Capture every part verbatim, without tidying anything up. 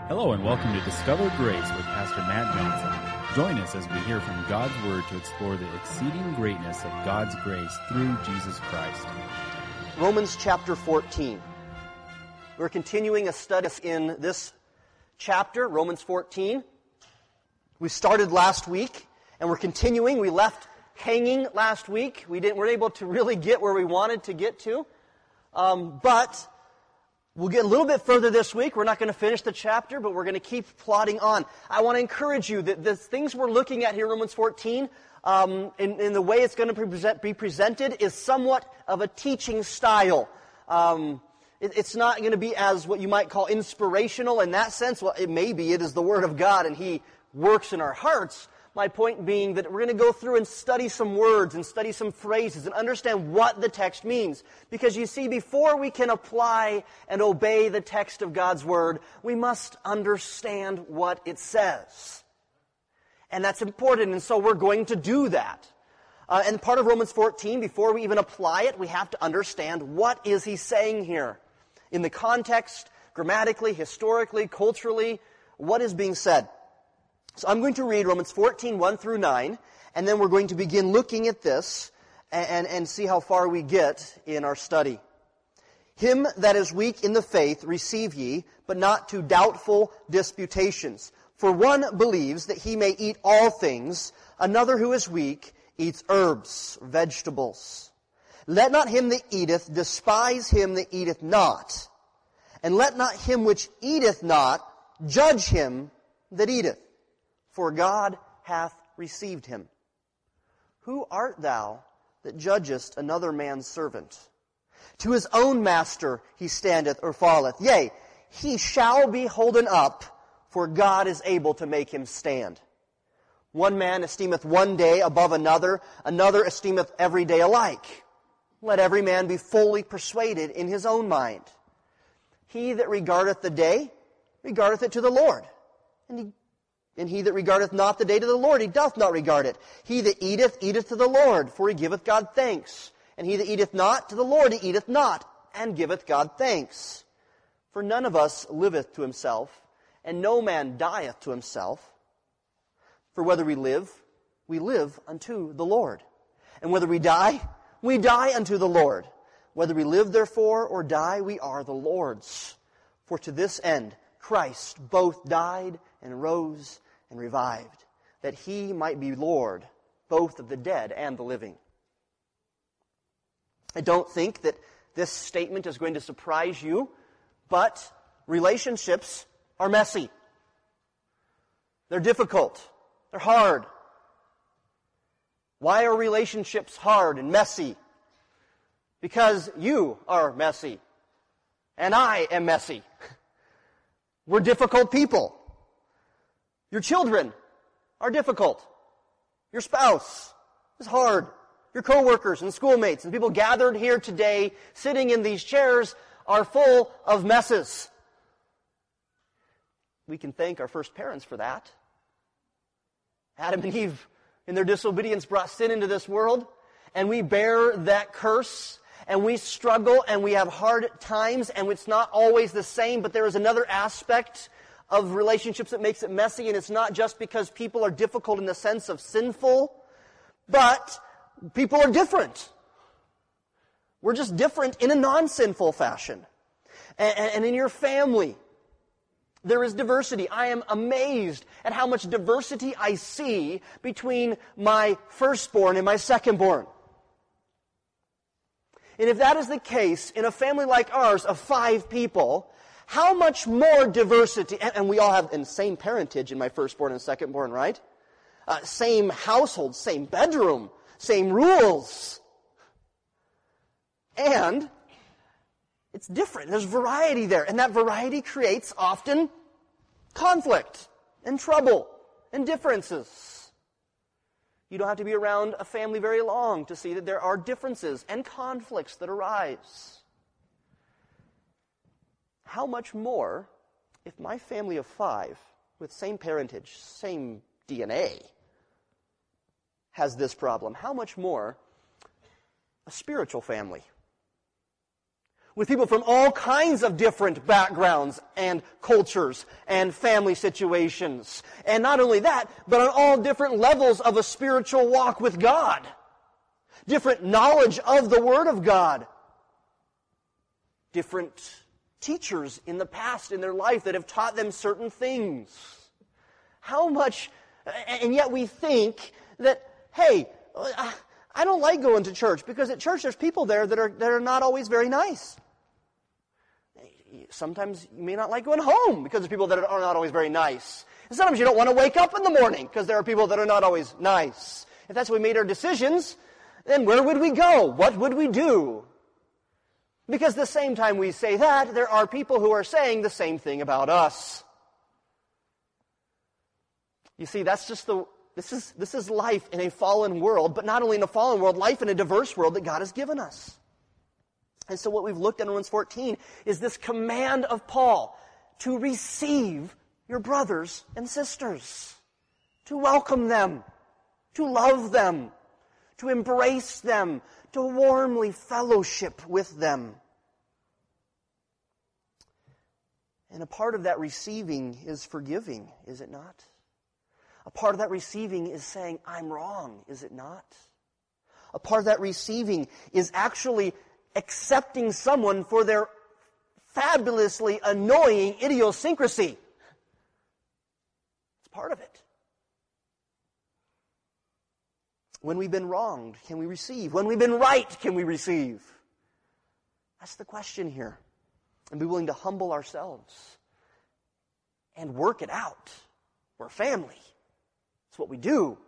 Hello and welcome to Discover Grace with Pastor Matt Johnson. Join us as we hear from God's Word to explore the exceeding greatness of God's grace through Jesus Christ. Romans chapter fourteen. We're continuing a study in this chapter, Romans fourteen. We started last week and we're continuing. We left hanging last week. We didn't, weren't able to really get where we wanted to get to. Um, but we'll get a little bit further this week. We're not going to finish the chapter, but we're going to keep plodding on. I want to encourage you that the things we're looking at here, Romans fourteen, um, in, in the way it's going to be, present, be presented is somewhat of a teaching style. Um, it, it's not going to be as what you might call inspirational in that sense. Well, it may be. It is the Word of God, and He works in our hearts. My point being that we're going to go through and study some words and study some phrases and understand what the text means. Because you see, before we can apply and obey the text of God's Word, we must understand what it says. And that's important, and so we're going to do that. Uh, and part of Romans fourteen, before we even apply it, we have to understand what is he saying here. In the context, grammatically, historically, culturally, what is being said. So I'm going to read Romans fourteen, one through nine, and then we're going to begin looking at this and, and, and see how far we get in our study. Him that is weak in the faith receive ye, but not to doubtful disputations. For one believes that he may eat all things, another who is weak eats herbs, vegetables. Let not him that eateth despise him that eateth not, and let not him which eateth not judge him that eateth. For God hath received him. Who art thou that judgest another man's servant? To his own master he standeth or falleth. Yea, he shall be holden up, for God is able to make him stand. One man esteemeth one day above another, another esteemeth every day alike. Let every man be fully persuaded in his own mind. He that regardeth the day, regardeth it to the Lord, and he And he that regardeth not the day to the Lord, he doth not regard it. He that eateth, eateth to the Lord, for he giveth God thanks. And he that eateth not, to the Lord he eateth not, and giveth God thanks. For none of us liveth to himself, and no man dieth to himself. For whether we live, we live unto the Lord. And whether we die, we die unto the Lord. Whether we live therefore or die, we are the Lord's. For to this end Christ both died and rose and revived, that he might be Lord, both of the dead and the living. I don't think that this statement is going to surprise you, but relationships are messy. They're difficult. They're hard. Why are relationships hard and messy? Because you are messy, and I am messy. We're difficult people. Your children are difficult. Your spouse is hard. Your coworkers and schoolmates and people gathered here today, sitting in these chairs, are full of messes. We can thank our first parents for that. Adam and Eve, in their disobedience, brought sin into this world, and we bear that curse, and we struggle, and we have hard times, and it's not always the same, but there is another aspect of relationships that makes it messy, and it's not just because people are difficult in the sense of sinful, but people are different. We're just different in a non-sinful fashion. And, and in your family, there is diversity. I am amazed at how much diversity I see between my firstborn and my secondborn. And if that is the case in a family like ours of five people, how much more diversity, and, and we all have the same parentage in my firstborn and secondborn, right? Uh, same household, same bedroom, same rules. And it's different. There's variety there. And that variety creates often conflict and trouble and differences. You don't have to be around a family very long to see that there are differences and conflicts that arise. How much more if my family of five, with same parentage, same D N A, has this problem? How much more a spiritual family with people from all kinds of different backgrounds and cultures and family situations. And not only that, but on all different levels of a spiritual walk with God. Different knowledge of the Word of God. Different teachers in the past in their life that have taught them certain things. How much, and yet we think that, hey, I don't like going to church because at church there's people there that are that are not always very nice. Sometimes you may not like going home because there's people that are not always very nice. And sometimes you don't want to wake up in the morning because there are people that are not always nice. If that's what we made our decisions, then where would we go? What would we do? Because the same time we say that, there are people who are saying the same thing about us. You see, that's just the this is this is life in a fallen world, but not only in a fallen world, life in a diverse world that God has given us. And so what we've looked at in Romans fourteen is this command of Paul to receive your brothers and sisters, to welcome them, to love them, to embrace them, to warmly fellowship with them. And a part of that receiving is forgiving, is it not? A part of that receiving is saying, I'm wrong, is it not? A part of that receiving is actually accepting someone for their fabulously annoying idiosyncrasy. It's part of it. When we've been wronged, can we receive? When we've been right, can we receive? That's the question here. And be willing to humble ourselves and work it out. We're family. It's what we do.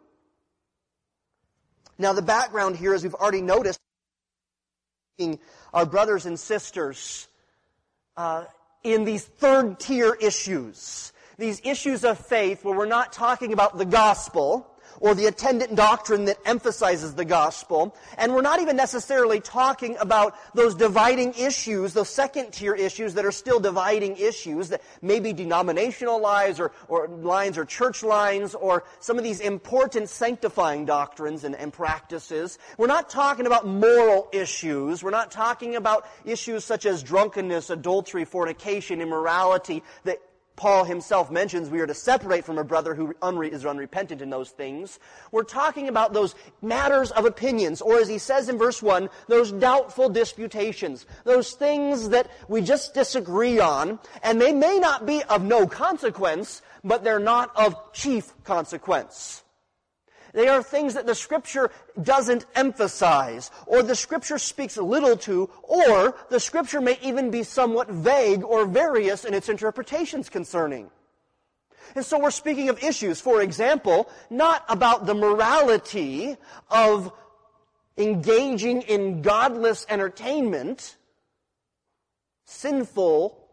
Now the background here, as we've already noticed, our brothers and sisters uh, in these third-tier issues. These issues of faith where we're not talking about the gospel or the attendant doctrine that emphasizes the gospel. And we're not even necessarily talking about those dividing issues, those second-tier issues that are still dividing issues, that may be denominational lines or, or lines or church lines or some of these important sanctifying doctrines and, and practices. We're not talking about moral issues. We're not talking about issues such as drunkenness, adultery, fornication, immorality, that Paul himself mentions we are to separate from a brother who unre- is unrepentant in those things. We're talking about those matters of opinions, or as he says in verse one, those doubtful disputations, those things that we just disagree on, and they may not be of no consequence, but they're not of chief consequence. They are things that the Scripture doesn't emphasize, or the Scripture speaks little to, or the Scripture may even be somewhat vague or various in its interpretations concerning. And so we're speaking of issues, for example, not about the morality of engaging in godless entertainment, sinful,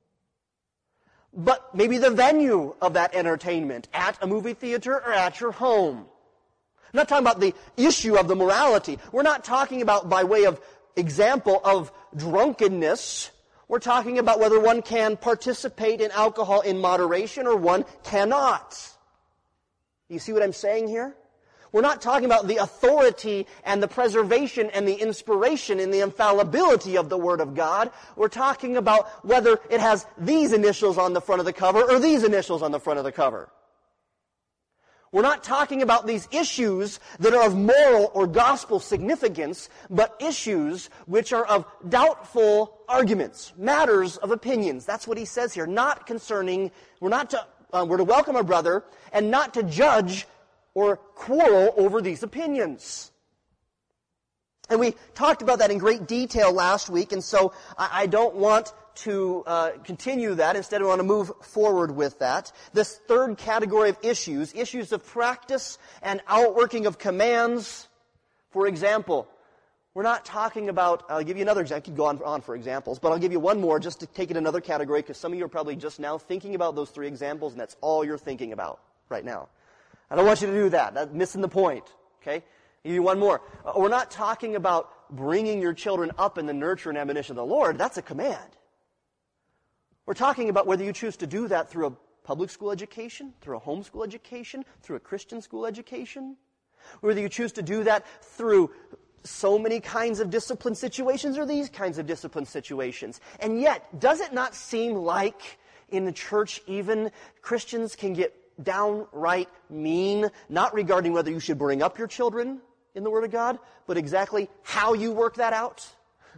but maybe the venue of that entertainment, at a movie theater or at your home. I'm not talking about the issue of the morality. We're not talking about, by way of example, of drunkenness. We're talking about whether one can participate in alcohol in moderation or one cannot. You see what I'm saying here? We're not talking about the authority and the preservation and the inspiration and the infallibility of the Word of God. We're talking about whether it has these initials on the front of the cover or these initials on the front of the cover. We're not talking about these issues that are of moral or gospel significance, but issues which are of doubtful arguments, matters of opinions. That's what he says here. Not concerning, we're not to, uh, we're to welcome our brother and not to judge or quarrel over these opinions. And we talked about that in great detail last week, and so I, I don't want to uh, continue that. Instead, I want to move forward with that. This third category of issues, issues of practice and outworking of commands. For example, we're not talking about, I'll give you another example. I could go on, on for examples, but I'll give you one more just to take it another category, because some of you are probably just now thinking about those three examples, and that's all you're thinking about right now. I don't want you to do that. That's missing the point. Okay? I'll give you one more. Uh, we're not talking about bringing your children up in the nurture and admonition of the Lord. That's a command. We're talking about whether you choose to do that through a public school education, through a homeschool education, through a Christian school education, whether you choose to do that through so many kinds of discipline situations or these kinds of discipline situations. And yet, does it not seem like in the church even Christians can get downright mean, not regarding whether you should bring up your children in the Word of God, but exactly how you work that out?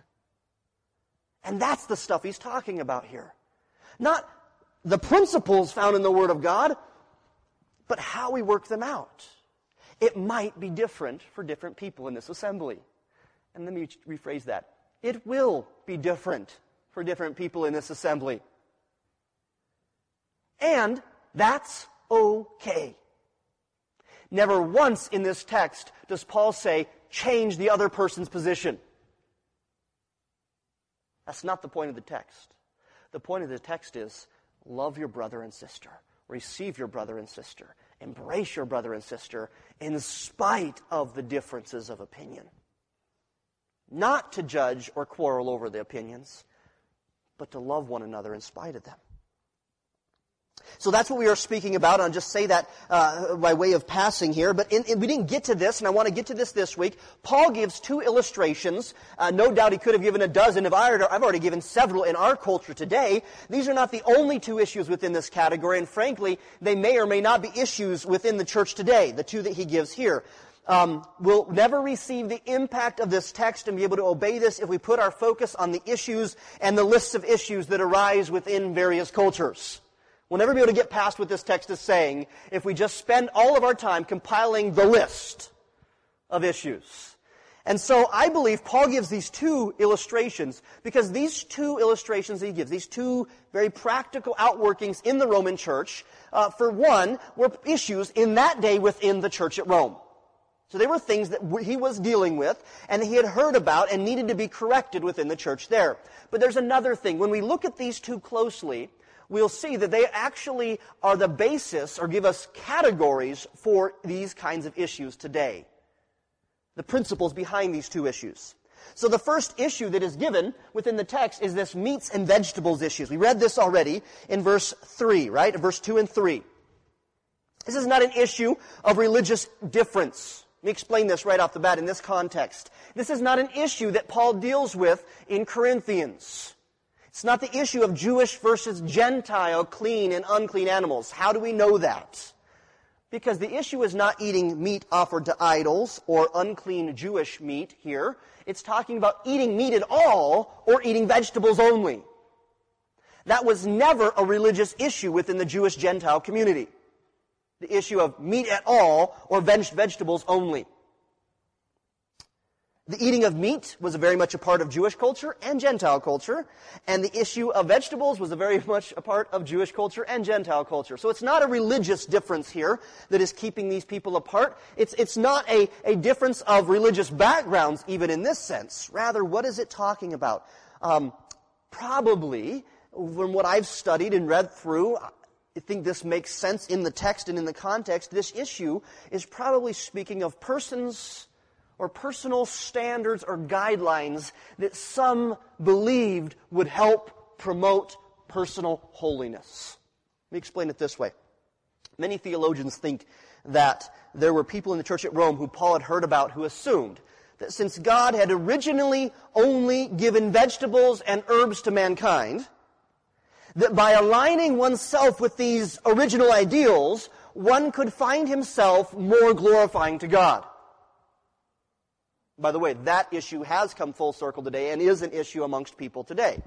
And that's the stuff he's talking about here. Not the principles found in the Word of God, but how we work them out. It might be different for different people in this assembly. And let me rephrase that. It will be different for different people in this assembly. And that's okay. Never once in this text does Paul say, change the other person's position. That's not the point of the text. The point of the text is, love your brother and sister. Receive your brother and sister. Embrace your brother and sister in spite of the differences of opinion. Not to judge or quarrel over the opinions, but to love one another in spite of them. So that's what we are speaking about. I'll just say that uh, by way of passing here. But in, in, we didn't get to this, and I want to get to this this week. Paul gives two illustrations. Uh, no doubt he could have given a dozen. If I, I've already given several in our culture today. These are not the only two issues within this category, and frankly, they may or may not be issues within the church today, the two that he gives here. Um, we'll never receive the impact of this text and be able to obey this if we put our focus on the issues and the lists of issues that arise within various cultures. We'll never be able to get past what this text is saying if we just spend all of our time compiling the list of issues. And so I believe Paul gives these two illustrations because these two illustrations that he gives, these two very practical outworkings in the Roman church, uh, for one, were issues in that day within the church at Rome. So they were things that he was dealing with and he had heard about and needed to be corrected within the church there. But there's another thing. When we look at these two closely, we'll see that they actually are the basis or give us categories for these kinds of issues today. The principles behind these two issues. So the first issue that is given within the text is this meats and vegetables issues. We read this already in verse three, right? Verse two and three. This is not an issue of religious difference. Let me explain this right off the bat in this context. This is not an issue that Paul deals with in Corinthians. It's not the issue of Jewish versus Gentile clean and unclean animals. How do we know that? Because the issue is not eating meat offered to idols or unclean Jewish meat here. It's talking about eating meat at all or eating vegetables only. That was never a religious issue within the Jewish Gentile community. The issue of meat at all or veg- vegetables only. The eating of meat was very much a part of Jewish culture and Gentile culture, and the issue of vegetables was a very much a part of Jewish culture and Gentile culture. So it's not a religious difference here that is keeping these people apart. It's, it's not a, a difference of religious backgrounds even in this sense. Rather, what is it talking about? Um, probably, from what I've studied and read through, I think this makes sense in the text and in the context. This issue is probably speaking of persons or personal standards or guidelines that some believed would help promote personal holiness. Let me explain it this way. Many theologians think that there were people in the church at Rome who Paul had heard about who assumed that since God had originally only given vegetables and herbs to mankind, that by aligning oneself with these original ideals, one could find himself more glorifying to God. By the way, that issue has come full circle today and is an issue amongst people today.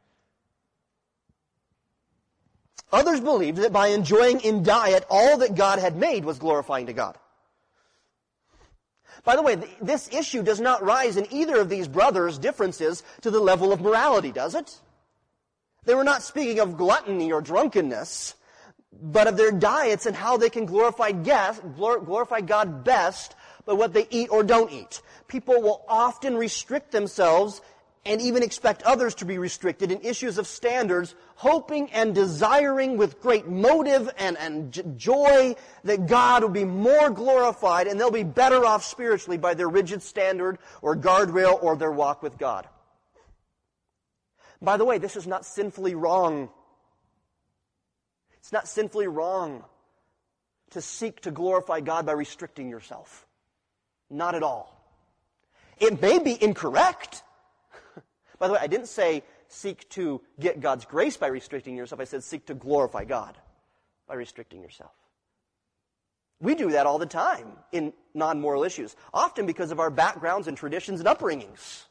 Others believed that by enjoying in diet all that God had made was glorifying to God. By the way, this issue does not rise in either of these brothers' differences to the level of morality, does it? They were not speaking of gluttony or drunkenness, but of their diets and how they can glorify God best by what they eat or don't eat. People will often restrict themselves and even expect others to be restricted in issues of standards, hoping and desiring with great motive and, and j- joy that God will be more glorified and they'll be better off spiritually by their rigid standard or guardrail or their walk with God. By the way, this is not sinfully wrong. It's not sinfully wrong to seek to glorify God by restricting yourself. Not at all. It may be incorrect. By the way, I didn't say seek to get God's grace by restricting yourself. I said seek to glorify God by restricting yourself. We do that all the time in non-moral issues, often because of our backgrounds and traditions and upbringings.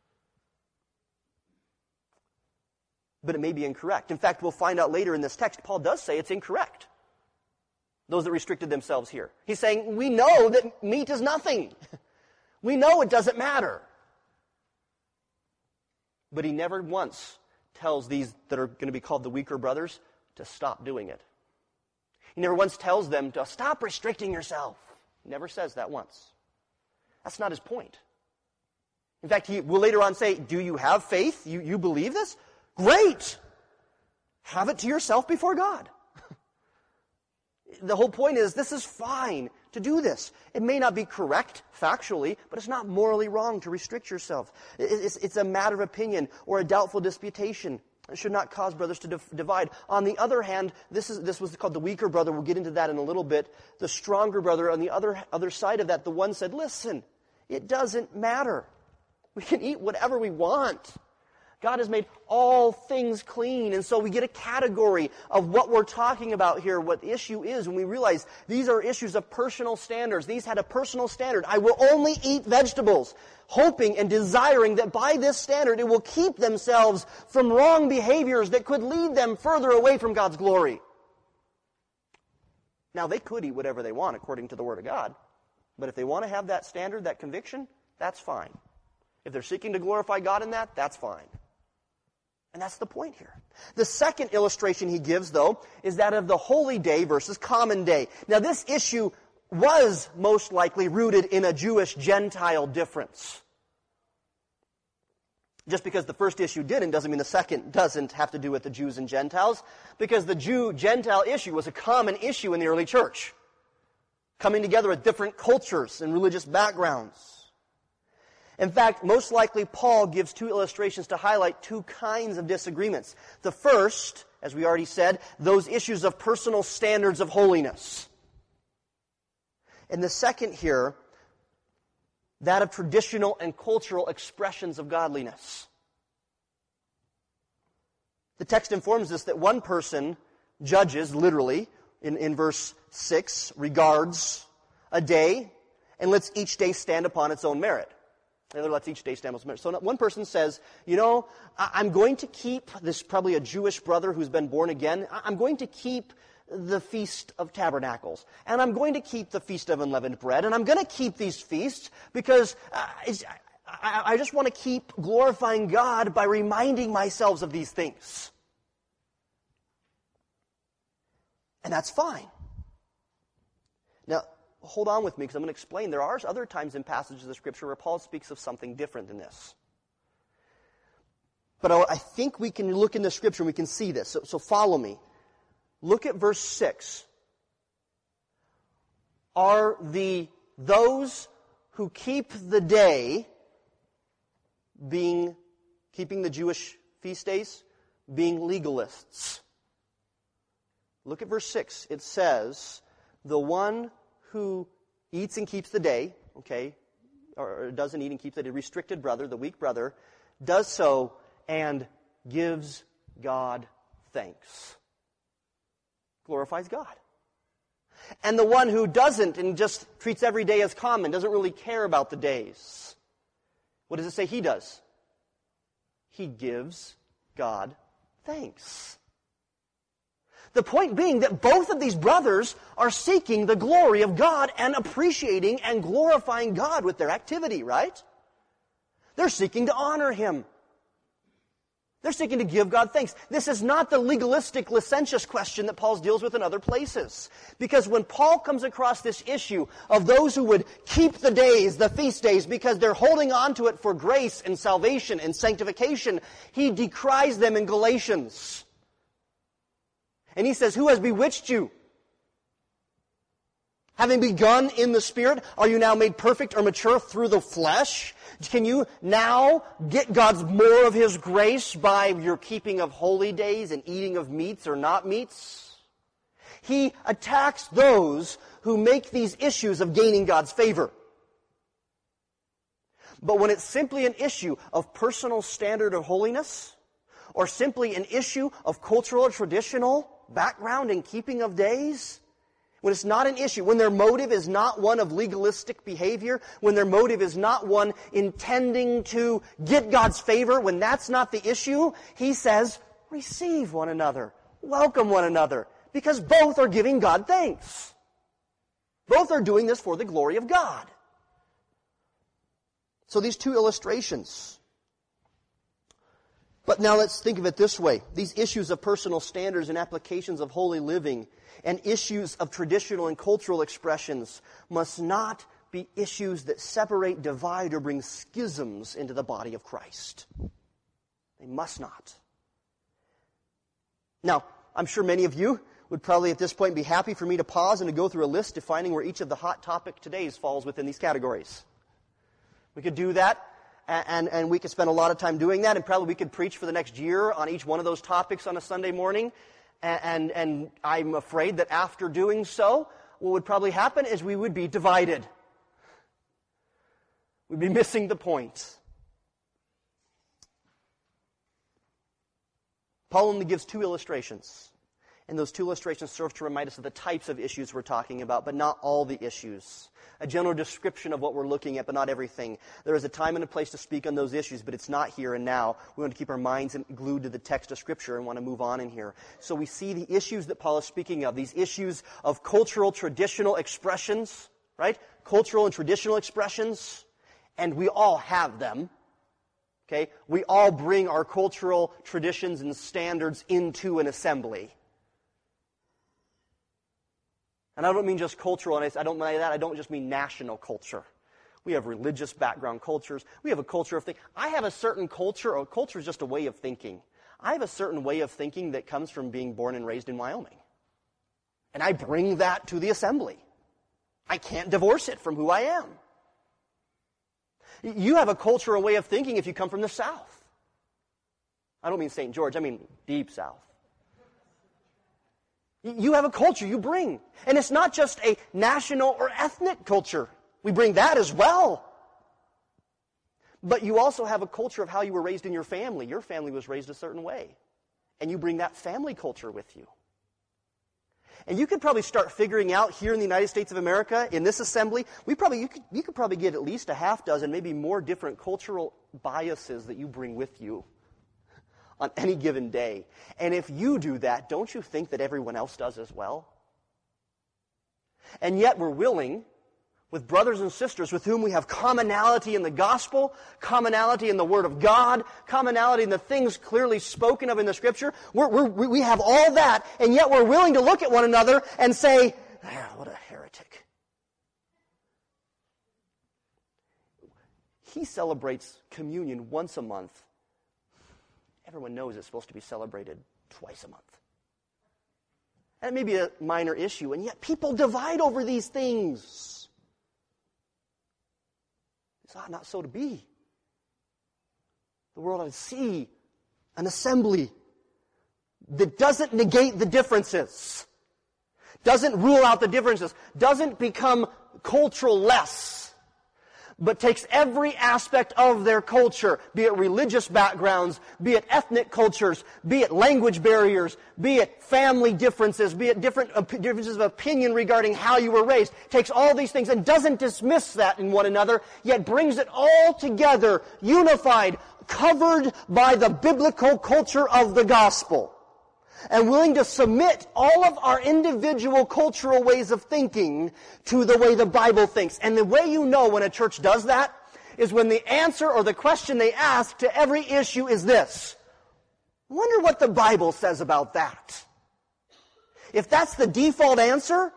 But it may be incorrect. In fact, we'll find out later in this text, Paul does say it's incorrect. Those that restricted themselves here. He's saying, we know that meat is nothing. We know it doesn't matter. But he never once tells these that are going to be called the weaker brothers to stop doing it. He never once tells them to stop restricting yourself. He never says that once. That's not his point. In fact, he will later on say, do you have faith? You, you believe this? Great! Have it to yourself before God. The whole point is, this is fine to do this. It may not be correct factually, but it's not morally wrong to restrict yourself. It's, it's a matter of opinion or a doubtful disputation. It should not cause brothers to div- divide. On the other hand, this is this was called the weaker brother. We'll get into that in a little bit. The stronger brother, on the other other side of that, the one said, listen, it doesn't matter. We can eat whatever we want. God has made all things clean, and so we get a category of what we're talking about here, what the issue is, when we realize these are issues of personal standards. These had a personal standard. I will only eat vegetables, hoping and desiring that by this standard it will keep themselves from wrong behaviors that could lead them further away from God's glory. Now, they could eat whatever they want according to the Word of God, but if they want to have that standard, that conviction, that's fine. If they're seeking to glorify God in that, that's fine. And that's the point here. The second illustration he gives, though, is that of the holy day versus common day. Now, this issue was most likely rooted in a Jewish-Gentile difference. Just because the first issue didn't doesn't mean the second doesn't have to do with the Jews and Gentiles, because the Jew-Gentile issue was a common issue in the early church, coming together with different cultures and religious backgrounds. In fact, most likely Paul gives two illustrations to highlight two kinds of disagreements. The first, as we already said, those issues of personal standards of holiness. And the second here, that of traditional and cultural expressions of godliness. The text informs us that one person judges, literally, in, in verse six, regards a day and lets each day stand upon its own merit. The other lets each day stand on its merit. So one person says, you know, I'm going to keep, this is probably a Jewish brother who's been born again, I'm going to keep the Feast of Tabernacles, and I'm going to keep the Feast of Unleavened Bread, and I'm going to keep these feasts because uh, I, I just want to keep glorifying God by reminding myself of these things. And that's fine. Now, hold on with me because I'm going to explain. There are other times in passages of Scripture where Paul speaks of something different than this. But I think we can look in the Scripture and we can see this. So, so follow me. Look at verse six. Are the those who keep the day being, keeping the Jewish feast days, being legalists? Look at verse six. It says, the one who eats and keeps the day, okay, or doesn't eat and keeps the day, restricted brother, the weak brother, does so and gives God thanks. Glorifies God. And the one who doesn't and just treats every day as common, doesn't really care about the days, what does it say he does? He gives God thanks. The point being that both of these brothers are seeking the glory of God and appreciating and glorifying God with their activity, right? They're seeking to honor Him. They're seeking to give God thanks. This is not the legalistic, licentious question that Paul deals with in other places. Because when Paul comes across this issue of those who would keep the days, the feast days, because they're holding on to it for grace and salvation and sanctification, he decries them in Galatians. And he says, who has bewitched you? Having begun in the Spirit, are you now made perfect or mature through the flesh? Can you now get God's more of His grace by your keeping of holy days and eating of meats or not meats? He attacks those who make these issues of gaining God's favor. But when it's simply an issue of personal standard of holiness, or simply an issue of cultural or traditional background and keeping of days, when it's not an issue, when their motive is not one of legalistic behavior, when their motive is not one intending to get God's favor, when that's not the issue, he says, receive one another, welcome one another, because both are giving God thanks. Both are doing this for the glory of God. So these two illustrations. But now let's think of it this way. These issues of personal standards and applications of holy living and issues of traditional and cultural expressions must not be issues that separate, divide, or bring schisms into the body of Christ. They must not. Now, I'm sure many of you would probably at this point be happy for me to pause and to go through a list defining where each of the hot topic todays falls within these categories. We could do that, and, and, and we could spend a lot of time doing that, and probably we could preach for the next year on each one of those topics on a Sunday morning. And, and, and I'm afraid that after doing so, what would probably happen is we would be divided. We'd be missing the point. Paul only gives two illustrations. And those two illustrations serve to remind us of the types of issues we're talking about, but not all the issues. A general description of what we're looking at, but not everything. There is a time and a place to speak on those issues, but it's not here and now. We want to keep our minds glued to the text of Scripture and want to move on in here. So we see the issues that Paul is speaking of, these issues of cultural, traditional expressions, right? Cultural and traditional expressions, and we all have them. Okay? We all bring our cultural traditions and standards into an assembly. And I don't mean just cultural, and I don't mean that. I don't just mean national culture. We have religious background cultures. We have a culture of thinking. I have a certain culture, or culture is just a way of thinking. I have a certain way of thinking that comes from being born and raised in Wyoming. And I bring that to the assembly. I can't divorce it from who I am. You have a culture or way of thinking if you come from the South. I don't mean Saint George, I mean deep South. You have a culture you bring. And it's not just a national or ethnic culture. We bring that as well. But you also have a culture of how you were raised in your family. Your family was raised a certain way. And you bring that family culture with you. And you could probably start figuring out here in the United States of America, in this assembly, we probably you could, you could probably get at least a half dozen, maybe more different cultural biases that you bring with you on any given day. And if you do that, don't you think that everyone else does as well? And yet we're willing, with brothers and sisters with whom we have commonality in the gospel, commonality in the Word of God, commonality in the things clearly spoken of in the Scripture, we're, we're, we have all that, and yet we're willing to look at one another and say, ah, what a heretic. He celebrates communion once a month. Everyone knows it's supposed to be celebrated twice a month. And it may be a minor issue, and yet people divide over these things. It's ought not so to be. The world ought to see an assembly that doesn't negate the differences, doesn't rule out the differences, doesn't become cultural less, but takes every aspect of their culture, be it religious backgrounds, be it ethnic cultures, be it language barriers, be it family differences, be it different op- differences of opinion regarding how you were raised, takes all these things and doesn't dismiss that in one another, yet brings it all together, unified, covered by the biblical culture of the gospel, and willing to submit all of our individual cultural ways of thinking to the way the Bible thinks. And the way you know when a church does that is when the answer or the question they ask to every issue is this: wonder what the Bible says about that. If that's the default answer,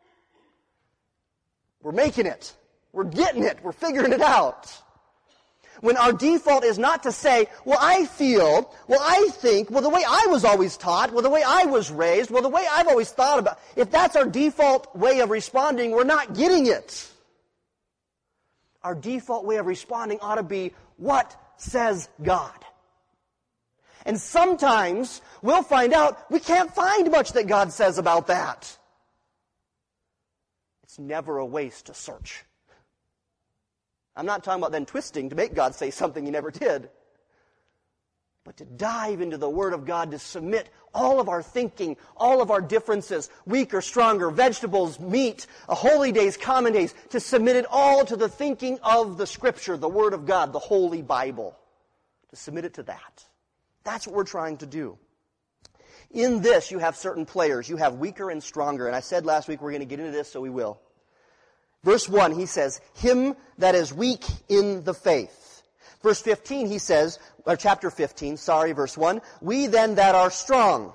we're making it. We're getting it. We're figuring it out. When our default is not to say, well, I feel, well, I think, well, the way I was always taught, well, the way I was raised, well, the way I've always thought about. If that's our default way of responding, we're not getting it. Our default way of responding ought to be, what says God? And sometimes we'll find out we can't find much that God says about that. It's never a waste to search. I'm not talking about then twisting to make God say something he never did. But to dive into the Word of God, to submit all of our thinking, all of our differences, weaker, stronger, vegetables, meat, holy days, common days, to submit it all to the thinking of the Scripture, the Word of God, the Holy Bible. To submit it to that. That's what we're trying to do. In this, you have certain players. You have weaker and stronger. And I said last week we're going to get into this, so we will. Verse one, he says, him that is weak in the faith. Verse fifteen, he says, or chapter fifteen, sorry, verse one, we then that are strong.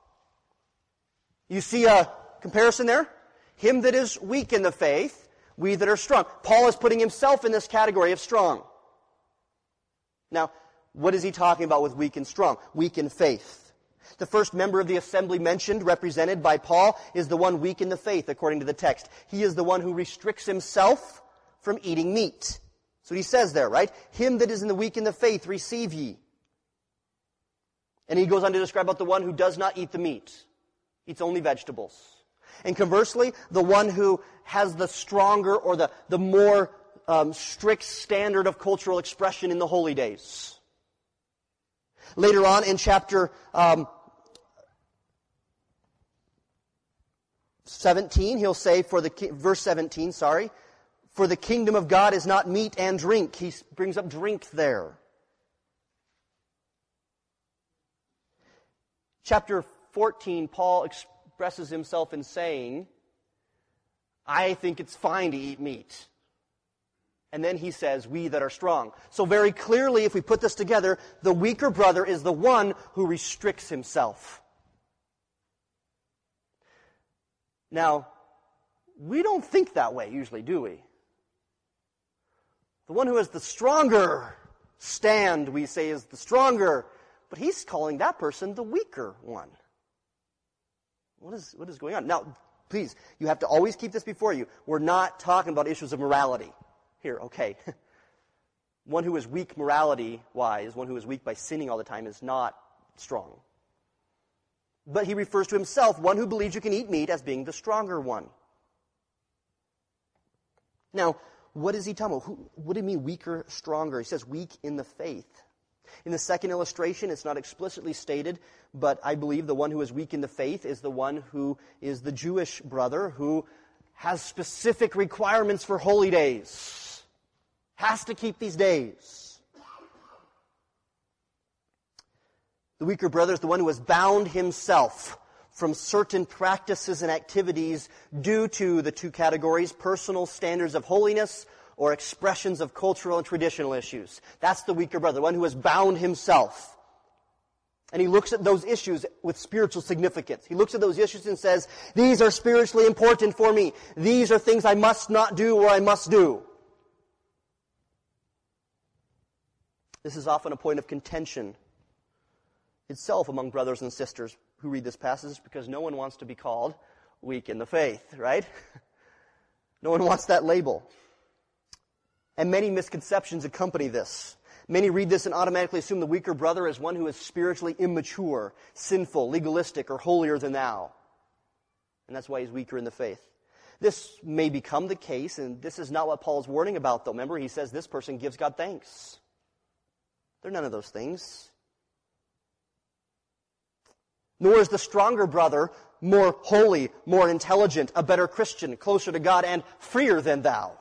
You see a comparison there? Him that is weak in the faith, we that are strong. Paul is putting himself in this category of strong. Now, what is he talking about with weak and strong? Weak in faith. The first member of the assembly mentioned, represented by Paul, is the one weak in the faith, according to the text. He is the one who restricts himself from eating meat. That's what he says there, right? Him that is in the weak in the faith, receive ye. And he goes on to describe about the one who does not eat the meat, eats only vegetables. And conversely, the one who has the stronger or the, the more um, strict standard of cultural expression in the holy days. Later on in chapter um, seventeen, he'll say, for the verse seventeen, sorry, for the kingdom of God is not meat and drink. He brings up drink there. Chapter fourteen, Paul expresses himself in saying, I think it's fine to eat meat. And then he says, we that are strong. So very clearly, if we put this together, the weaker brother is the one who restricts himself. Now, we don't think that way usually, do we? The one who has the stronger stand, we say, is the stronger. But he's calling that person the weaker one. What is, what is going on? Now, please, you have to always keep this before you. We're not talking about issues of morality. Here, okay. One who is weak morality-wise, one who is weak by sinning all the time, is not strong. But he refers to himself, one who believes you can eat meat, as being the stronger one. Now, what is he talking about? Who, what do you mean weaker, stronger? He says weak in the faith. In the second illustration, it's not explicitly stated, but I believe the one who is weak in the faith is the one who is the Jewish brother who has specific requirements for holy days. Has to keep these days. The weaker brother is the one who has bound himself from certain practices and activities due to the two categories, personal standards of holiness or expressions of cultural and traditional issues. That's the weaker brother, the one who has bound himself. And he looks at those issues with spiritual significance. He looks at those issues and says, these are spiritually important for me. These are things I must not do or I must do. This is often a point of contention itself among brothers and sisters who read this passage because no one wants to be called weak in the faith, right? No one wants that label. And many misconceptions accompany this. Many read this and automatically assume the weaker brother is one who is spiritually immature, sinful, legalistic, or holier than thou. And that's why he's weaker in the faith. This may become the case, and this is not what Paul's warning about, though. Remember, he says this person gives God thanks. They're none of those things. Nor is the stronger brother more holy, more intelligent, a better Christian, closer to God, and freer than thou.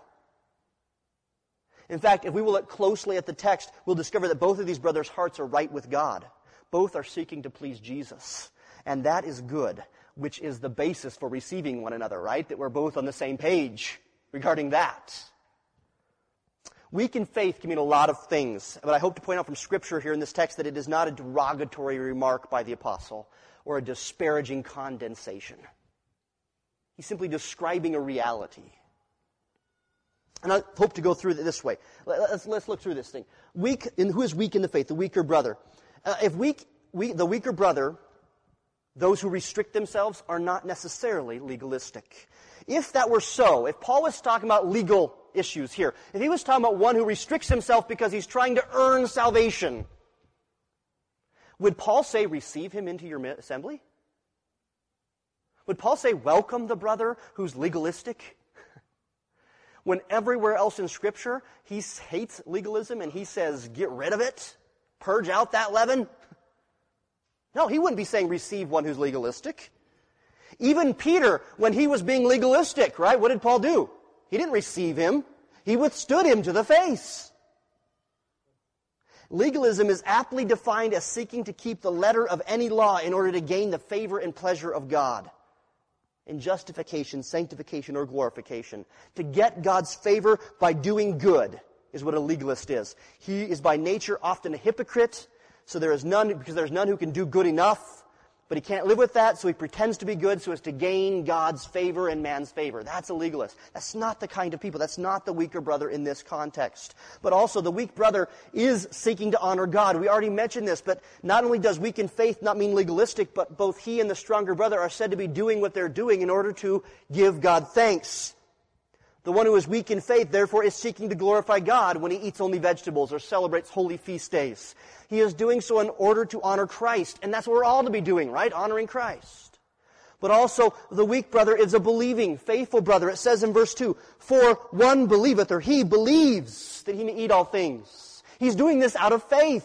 In fact, if we will look closely at the text, we'll discover that both of these brothers' hearts are right with God. Both are seeking to please Jesus. And that is good, which is the basis for receiving one another, right? That we're both on the same page regarding that. Weak in faith can mean a lot of things, but I hope to point out from Scripture here in this text that it is not a derogatory remark by the apostle or a disparaging condensation. He's simply describing a reality. And I hope to go through it this way. Let's, let's look through this thing. Weak, in, who is weak in the faith? The weaker brother. Uh, if weak, we, the weaker brother, those who restrict themselves are not necessarily legalistic. If that were so, if Paul was talking about legal issues here, if he was talking about one who restricts himself because he's trying to earn salvation, would Paul say, receive him into your assembly? Would Paul say, welcome the brother who's legalistic? When everywhere else in Scripture, he hates legalism and he says, get rid of it, purge out that leaven. No, he wouldn't be saying receive one who's legalistic. Even Peter, when he was being legalistic, right, what did Paul do? He didn't receive him. He withstood him to the face. Legalism is aptly defined as seeking to keep the letter of any law in order to gain the favor and pleasure of God. In justification, sanctification, or glorification. To get God's favor by doing good is what a legalist is. He is by nature often a hypocrite, so there is none, because there's none who can do good enough. But he can't live with that, so he pretends to be good so as to gain God's favor and man's favor. That's a legalist. That's not the kind of people. That's not the weaker brother in this context. But also, the weak brother is seeking to honor God. We already mentioned this, but not only does weak in faith not mean legalistic, but both he and the stronger brother are said to be doing what they're doing in order to give God thanks. The one who is weak in faith, therefore, is seeking to glorify God when he eats only vegetables or celebrates holy feast days. He is doing so in order to honor Christ. And that's what we're all to be doing, right? Honoring Christ. But also, the weak brother is a believing, faithful brother. It says in verse two, for one believeth, or he believes that he may eat all things. He's doing this out of faith.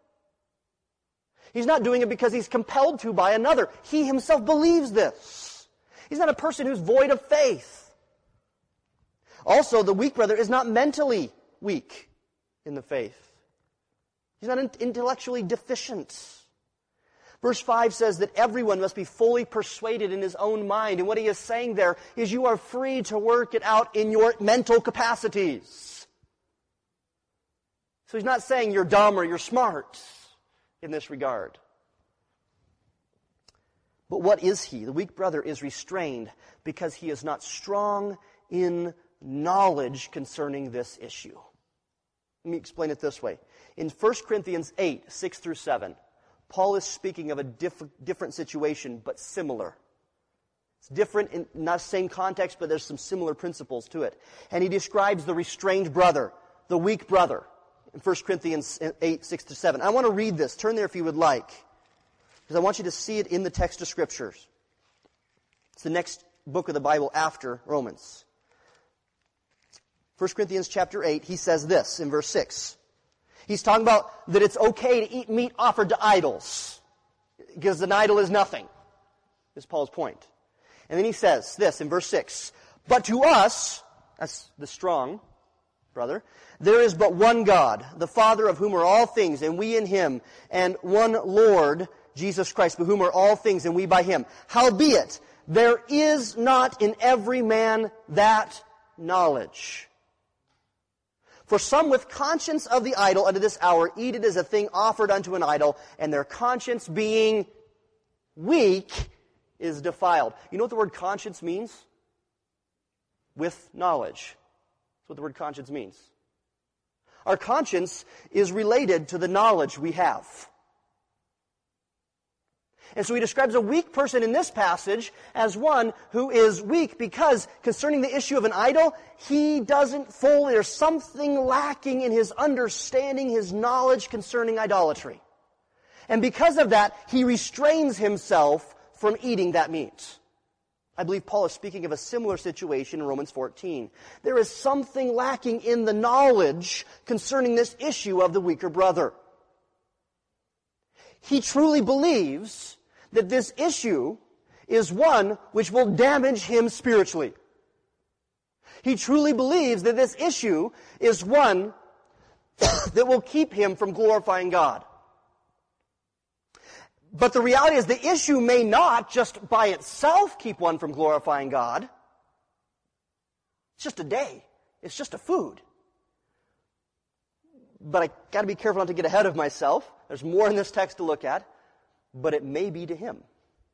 He's not doing it because he's compelled to by another. He himself believes this. He's not a person who's void of faith. Also, the weak brother is not mentally weak in the faith. He's not intellectually deficient. Verse five says that everyone must be fully persuaded in his own mind. And what he is saying there is you are free to work it out in your mental capacities. So he's not saying you're dumb or you're smart in this regard. But what is he? The weak brother is restrained because he is not strong in knowledge concerning this issue. Let me explain it this way. In First Corinthians eight, six through seven, Paul is speaking of a diff- different situation, but similar. It's different in not the same context, but there's some similar principles to it. And he describes the restrained brother, the weak brother, in First Corinthians eight, six through seven. I want to read this. Turn there if you would like, because I want you to see it in the text of Scriptures. It's the next book of the Bible after Romans. First Corinthians chapter eight, he says this in verse six. He's talking about that it's okay to eat meat offered to idols, because an idol is nothing. This is Paul's point. And then he says this in verse six. But to us, that's the strong brother, there is but one God, the Father of whom are all things, and we in him, and one Lord, Jesus Christ, by whom are all things, and we by him. Howbeit, there is not in every man that knowledge. For some with conscience of the idol unto this hour eat it as a thing offered unto an idol, and their conscience being weak is defiled. You know what the word conscience means? With knowledge. That's what the word conscience means. Our conscience is related to the knowledge we have. And so he describes a weak person in this passage as one who is weak because concerning the issue of an idol, he doesn't fully, there's something lacking in his understanding, his knowledge concerning idolatry. And because of that, he restrains himself from eating that meat. I believe Paul is speaking of a similar situation in Romans fourteen. There is something lacking in the knowledge concerning this issue of the weaker brother. He truly believes that this issue is one which will damage him spiritually. He truly believes that this issue is one that will keep him from glorifying God. But the reality is the issue may not just by itself keep one from glorifying God. It's just a day. It's just a food. But I got to be careful not to get ahead of myself. There's more in this text to look at. But it may be to him.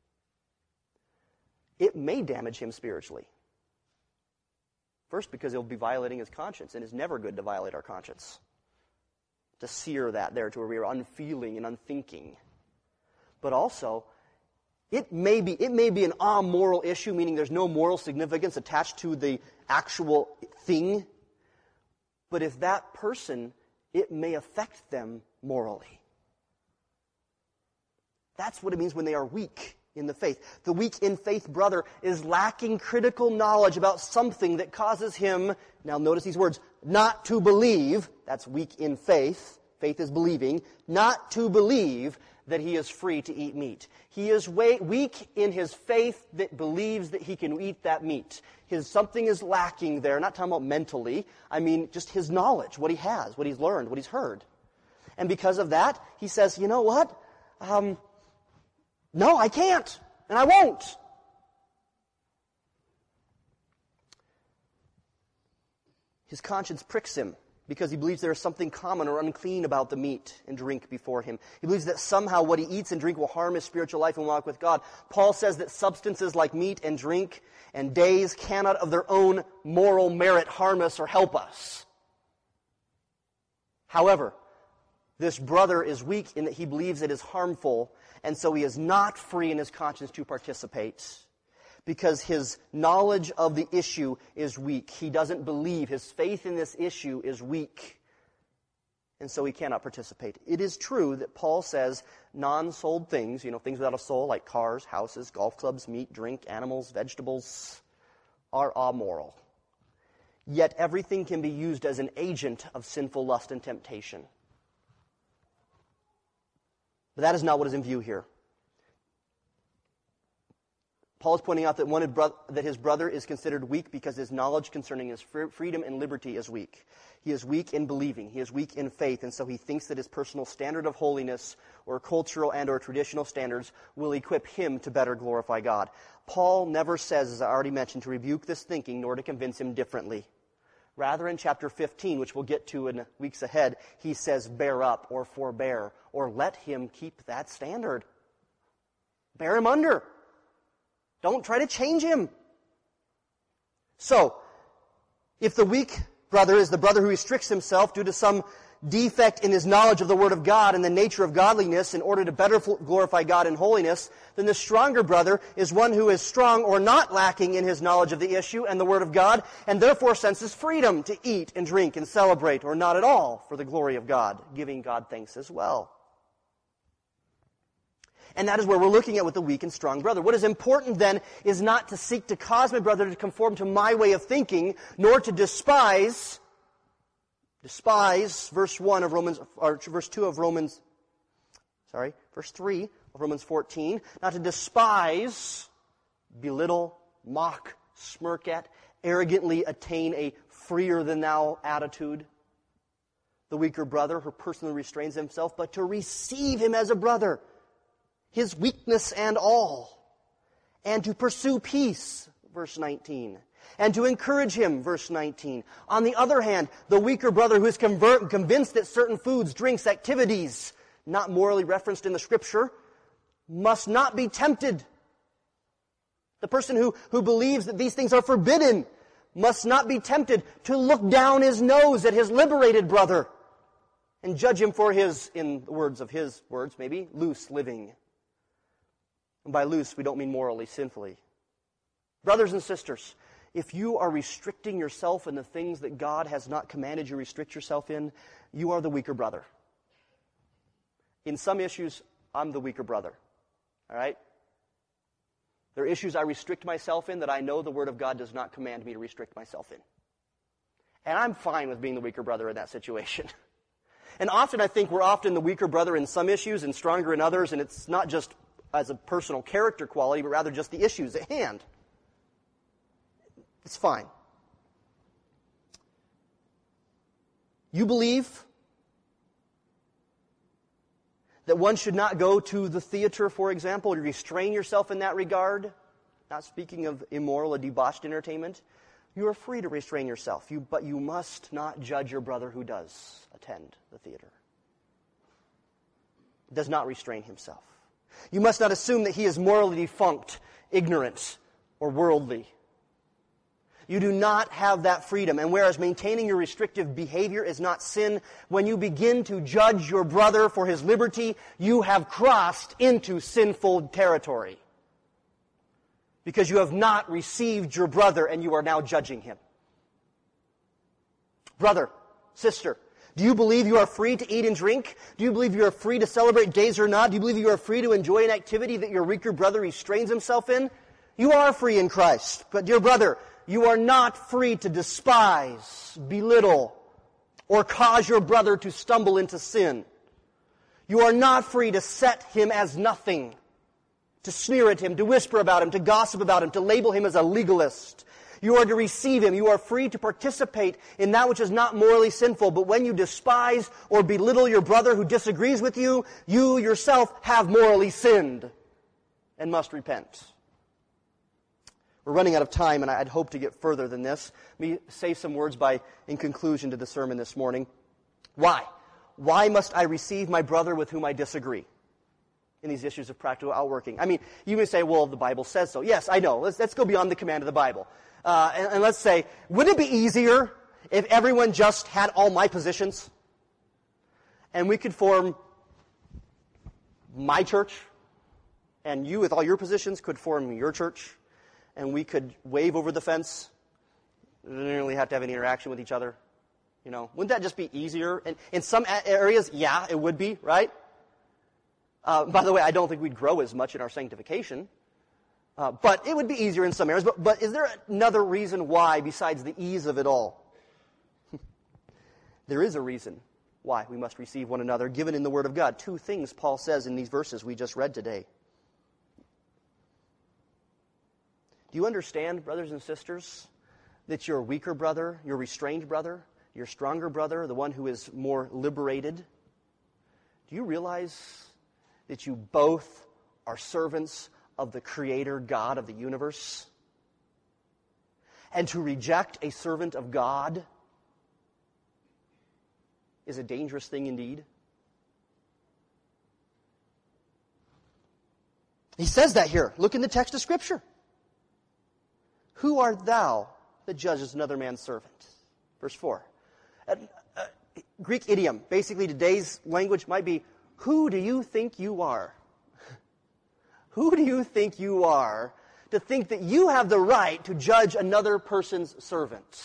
It may damage him spiritually. First, because he'll be violating his conscience, and it's never good to violate our conscience. To sear that there to where we are unfeeling and unthinking. But also, it may be it may be an amoral issue, meaning there's no moral significance attached to the actual thing. But if that person, it may affect them morally. That's what it means when they are weak in the faith. The weak in faith brother is lacking critical knowledge about something that causes him, now notice these words, not to believe, that's weak in faith, faith is believing, not to believe that he is free to eat meat. He is weak in his faith that believes that he can eat that meat. His something is lacking there, not talking about mentally, I mean just his knowledge, what he has, what he's learned, what he's heard. And because of that, he says, you know what? Um, no, I can't, and I won't. His conscience pricks him because he believes there is something common or unclean about the meat and drink before him. He believes that somehow what he eats and drink will harm his spiritual life and walk with God. Paul says that substances like meat and drink and days cannot of their own moral merit harm us or help us. However, this brother is weak in that he believes it is harmful, and so he is not free in his conscience to participate because his knowledge of the issue is weak. He doesn't believe. His faith in this issue is weak, and so he cannot participate. It is true that Paul says non-souled things, you know, things without a soul like cars, houses, golf clubs, meat, drink, animals, vegetables, are amoral. Yet everything can be used as an agent of sinful lust and temptation. But that is not what is in view here. Paul is pointing out that, one, that his brother is considered weak because his knowledge concerning his freedom and liberty is weak. He is weak in believing. He is weak in faith, and so he thinks that his personal standard of holiness or cultural and or traditional standards will equip him to better glorify God. Paul never says, as I already mentioned, to rebuke this thinking nor to convince him differently. Rather, in chapter fifteen, which we'll get to in weeks ahead, he says, bear up or forbear, or let him keep that standard. Bear him under. Don't try to change him. So, if the weak brother is the brother who restricts himself due to some defect in his knowledge of the Word of God and the nature of godliness in order to better glorify God in holiness, then the stronger brother is one who is strong or not lacking in his knowledge of the issue and the Word of God, and therefore senses freedom to eat and drink and celebrate, or not at all, for the glory of God, giving God thanks as well. And that is where we're looking at with the weak and strong brother. What is important then is not to seek to cause my brother to conform to my way of thinking, nor to despise Despise, verse one of Romans, or verse two of Romans, sorry, verse three of Romans fourteen, not to despise, belittle, mock, smirk at, arrogantly attain a freer-than-thou attitude. The weaker brother who personally restrains himself, but to receive him as a brother, his weakness and all, and to pursue peace, verse nineteen. And to encourage him, verse nineteen. On the other hand, the weaker brother who is convert, convinced that certain foods, drinks, activities, not morally referenced in the Scripture, must not be tempted. The person who, who believes that these things are forbidden must not be tempted to look down his nose at his liberated brother and judge him for his, in the words of his words maybe, loose living. And by loose, we don't mean morally, sinfully. Brothers and sisters, if you are restricting yourself in the things that God has not commanded you restrict yourself in, you are the weaker brother. In some issues, I'm the weaker brother. All right? There are issues I restrict myself in that I know the Word of God does not command me to restrict myself in. And I'm fine with being the weaker brother in that situation. And often I think we're often the weaker brother in some issues and stronger in others, and it's not just as a personal character quality, but rather just the issues at hand. It's fine. You believe that one should not go to the theater, for example, or restrain yourself in that regard. Not speaking of immoral or debauched entertainment. You are free to restrain yourself, you, but you must not judge your brother who does attend the theater. Does not restrain himself. You must not assume that he is morally defunct, ignorant, or worldly. You do not have that freedom. And whereas maintaining your restrictive behavior is not sin, when you begin to judge your brother for his liberty, you have crossed into sinful territory. Because you have not received your brother and you are now judging him. Brother, sister, Do you believe you are free to eat and drink? Do you believe you are free to celebrate days or not? Do you believe you are free to enjoy an activity that your weaker brother restrains himself in? You are free in Christ. But dear brother, you are not free to despise, belittle, or cause your brother to stumble into sin. You are not free to set him as nothing, to sneer at him, to whisper about him, to gossip about him, to label him as a legalist. You are to receive him. You are free to participate in that which is not morally sinful. But when you despise or belittle your brother who disagrees with you, you yourself have morally sinned and must repent. We're running out of time, and I'd hope to get further than this. Let me say some words by in conclusion to the sermon this morning. Why? Why must I receive my brother with whom I disagree in these issues of practical outworking? I mean, you may say, well, the Bible says so. Yes, I know. Let's, let's go beyond the command of the Bible. Uh, and, and let's say, wouldn't it be easier if everyone just had all my positions? And we could form my church, and you with all your positions could form your church, and we could wave over the fence. We didn't really have to have any interaction with each other. You know, wouldn't that just be easier? And in some areas, yeah, it would be, right? Uh, by the way, I don't think we'd grow as much in our sanctification. Uh, but it would be easier in some areas. But, but is there another reason why besides the ease of it all? There is a reason why we must receive one another, given in the Word of God. Two things Paul says in these verses we just read today. Do you understand, brothers and sisters, that your weaker brother, your restrained brother, your stronger brother, the one who is more liberated, do you realize that you both are servants of the Creator God of the universe? And to reject a servant of God is a dangerous thing indeed. He says that here. Look in the text of Scripture. Who art thou that judgest another man's servant? Verse four. Uh, uh, Greek idiom, basically today's language might be, who do you think you are? Who do you think you are to think that you have the right to judge another person's servant?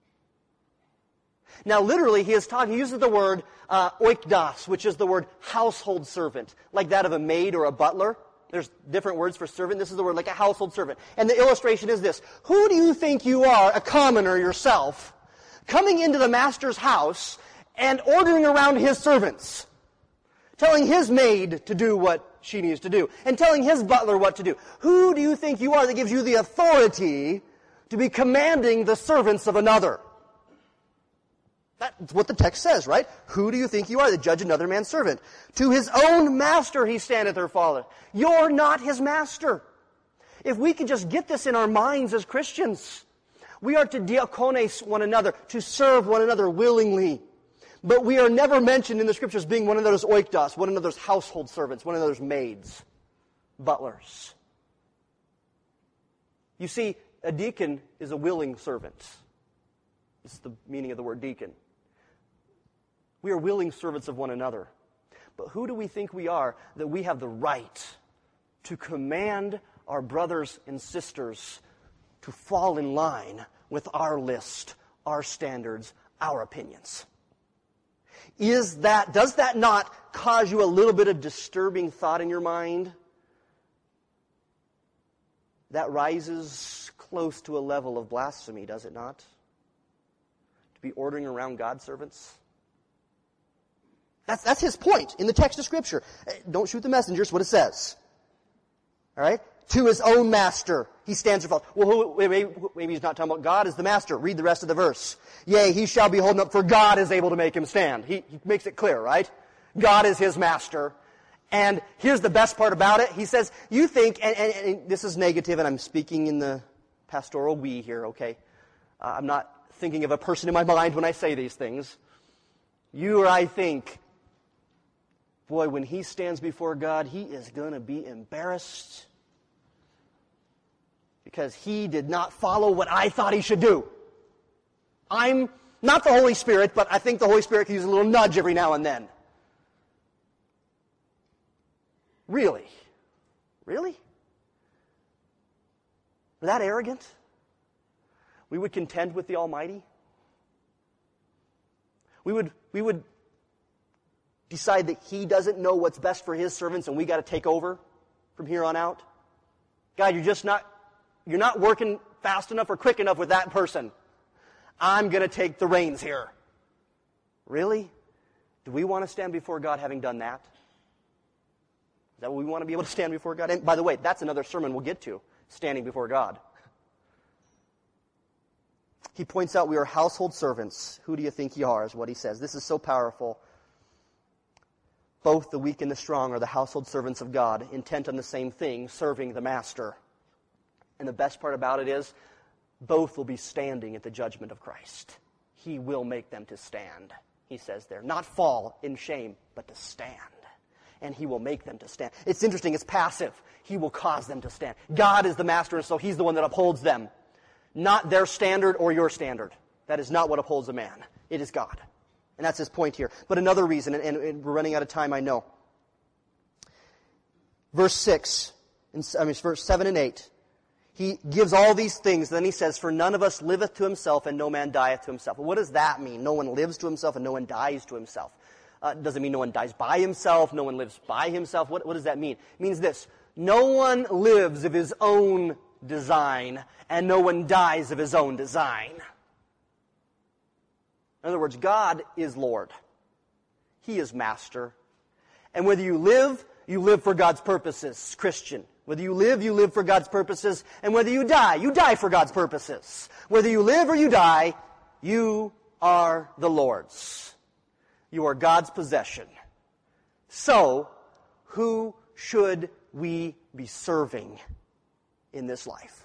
Now, literally, he is talking, he uses the word uh, oikdos, which is the word household servant, like that of a maid or a butler. There's different words for servant. This is the word like a household servant. And the illustration is this. Who do you think you are, a commoner yourself, coming into the master's house and ordering around his servants, telling his maid to do what she needs to do, and telling his butler what to do? Who do you think you are that gives you the authority to be commanding the servants of another? That's what the text says, right? Who do you think you are that judge another man's servant? To his own master he standeth or falleth. You're not his master. If we could just get this in our minds as Christians, we are to diakones one another, to serve one another willingly. But we are never mentioned in the Scriptures being one another's oikdos, one another's household servants, one another's maids, butlers. You see, a deacon is a willing servant. It's the meaning of the word deacon. We are willing servants of one another. But who do we think we are that we have the right to command our brothers and sisters to fall in line with our list, our standards, our opinions? Is that, does that not cause you a little bit of disturbing thought in your mind? That rises close to a level of blasphemy, does it not? To be ordering around God's servants? That's, that's his point in the text of Scripture. Don't shoot the messengers, what it says. All right? To his own master, he stands or falls. Well, who, maybe, maybe he's not talking about God as the master. Read the rest of the verse. Yea, he shall be holding up, for God is able to make him stand. He, he makes it clear, right? God is his master. And here's the best part about it. He says, you think, and, and, and this is negative, and I'm speaking in the pastoral we here, okay? Uh, I'm not thinking of a person in my mind when I say these things. You or I think, boy, when he stands before God, he is going to be embarrassed because he did not follow what I thought he should do. I'm not the Holy Spirit, but I think the Holy Spirit can use a little nudge every now and then. Really? Really? We're that arrogant? We would contend with the Almighty? We would, we would decide that he doesn't know what's best for his servants and we got to take over from here on out. God, you're just not, you're not working fast enough or quick enough with that person. I'm going to take the reins here. Really? Do we want to stand before God having done that? Is that what we want to be able to stand before God? And by the way, that's another sermon we'll get to, standing before God. He points out we are household servants. Who do you think you are, is what he says. This is so powerful. Both the weak and the strong are the household servants of God, intent on the same thing, serving the master. And the best part about it is, both will be standing at the judgment of Christ. He will make them to stand, he says there. Not fall in shame, but to stand. And he will make them to stand. It's interesting, it's passive. He will cause them to stand. God is the master, and so he's the one that upholds them. Not their standard or your standard. That is not what upholds a man. It is God. And that's his point here. But another reason, and, and we're running out of time, I know. Verse six, I mean verse seven and eight. He gives all these things, then he says, for none of us liveth to himself, and no man dieth to himself. Well, what does that mean? No one lives to himself, and no one dies to himself. Uh, does it mean no one dies by himself? No one lives by himself? What, what does that mean? It means this. No one lives of his own design, and no one dies of his own design. In other words, God is Lord. He is master. And whether you live, you live for God's purposes, Christian. Whether you live, you live for God's purposes. And whether you die, you die for God's purposes. Whether you live or you die, you are the Lord's. You are God's possession. So, who should we be serving in this life?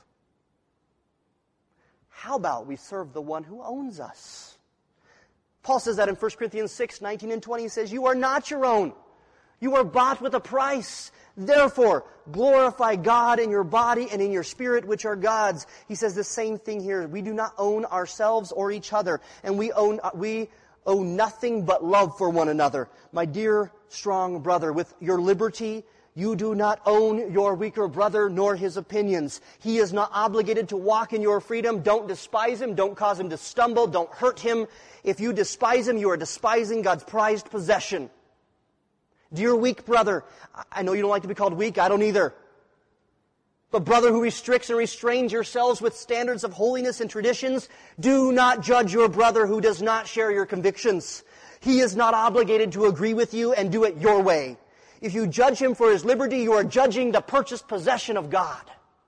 How about we serve the one who owns us? Paul says that in First Corinthians six, nineteen and twenty. He says, you are not your own. You are bought with a price. Therefore, glorify God in your body and in your spirit, which are God's. He says the same thing here. We do not own ourselves or each other, and we own we owe nothing but love for one another. My dear, strong brother, with your liberty, you do not own your weaker brother nor his opinions. He is not obligated to walk in your freedom. Don't despise him. Don't cause him to stumble. Don't hurt him. If you despise him, you are despising God's prized possession. Dear weak brother, I know you don't like to be called weak. I don't either. But brother who restricts and restrains yourselves with standards of holiness and traditions, do not judge your brother who does not share your convictions. He is not obligated to agree with you and do it your way. If you judge him for his liberty, you are judging the purchased possession of God.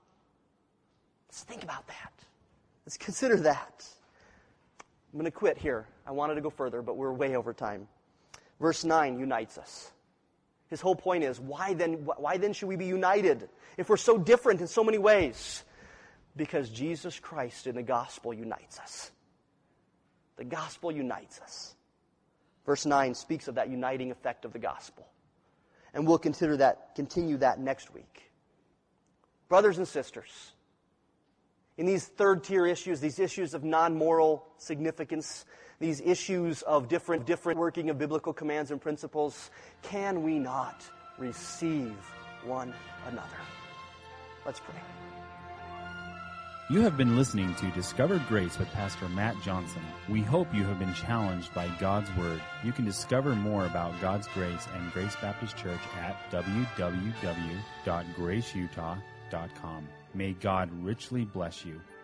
Let's think about that. Let's consider that. I'm going to quit here. I wanted to go further, but we're way over time. Verse nine unites us. His whole point is, why then, why then should we be united if we're so different in so many ways? Because Jesus Christ in the gospel unites us. The gospel unites us. Verse nine speaks of that uniting effect of the gospel. And we'll consider that, continue that next week. Brothers and sisters, in these third-tier issues, these issues of non-moral significance, these issues of different, different working of biblical commands and principles, can we not receive one another? Let's pray. You have been listening to Discover Grace with Pastor Matt Johnson. We hope you have been challenged by God's Word. You can discover more about God's grace and Grace Baptist Church at w w w dot grace utah dot com. May God richly bless you.